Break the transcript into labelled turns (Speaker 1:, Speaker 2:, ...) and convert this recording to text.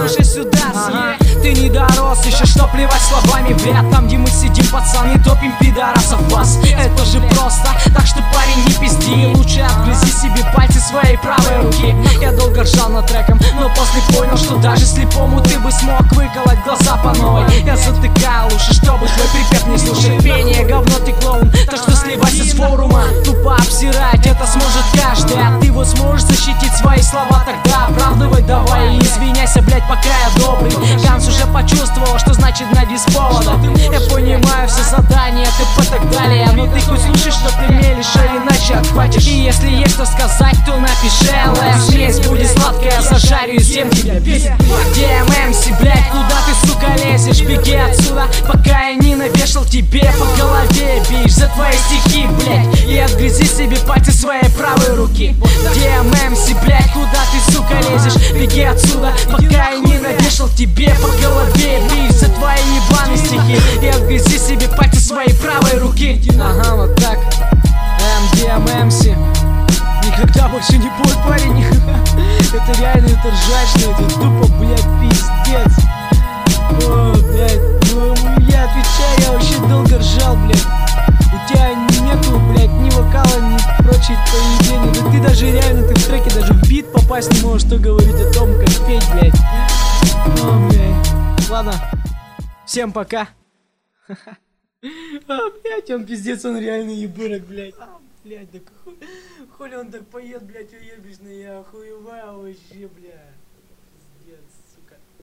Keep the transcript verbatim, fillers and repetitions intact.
Speaker 1: слушай сюда, ага. Ты не дорос, еще что плевать словами, блядь. Там, где мы сидим, пацаны, топим пидорасов вас. Это же просто, так что, парень, не пизди. Лучше отгрызи себе пальцы своей правой руки. Я долго ржал над треком, но после понял, что даже слепому ты бы смог выколоть глаза по новой. Я затыкал уши, чтобы твой припев не слушать. Пение, говно, ты клоун, так что сливайся с форума. Тупо обсирать это сможет каждый, а ты вот сможешь защитить свои слова. Тогда оправдывай давай и извиняйся, блять, пока я добрый. Ганс уже почувствовал, что значит найди с повода. Я понимаю все задания, ты по так далее, но ты хоть слушай, что ты мелешь, а иначе отхватишь. И если есть что сказать, то напиши ЛФ. Смесь будет сладкая, зажарю и всем тебя бесит. ди эм эм си, блять, куда ты, сука, лезешь? Беги отсюда, пока я не навешал тебе по голове. Бишь за твои стихи, блять, и отгрызи себе пальцы своей правой руки. ди эм эм си, блять, куда ты, сука, лезешь? Беги отсюда, пока я не навешал тебе по голове. Бишь за твои ебаные стихи, и отгрызи себе пальцы своей правой руки. Ага, вот так. эм ди эм эм си никогда больше не будет, парень. Это реально, это ржачно, это тупо, блядь, пиздец. О, блядь, ну я отвечаю, я вообще долго ржал, блядь. У тебя нету, блядь, ни вокала, ни прочей поведения. Да ты даже реально, ты в треке даже в бит попасть не можешь, что говорить о том, как петь, блядь. О, блядь. Ладно, всем пока. А, блядь, он пиздец, он реально ебырок, блядь. А, блядь, да хуй, хули он так поет, блядь, уебищный, я охуеваю вообще, блядь.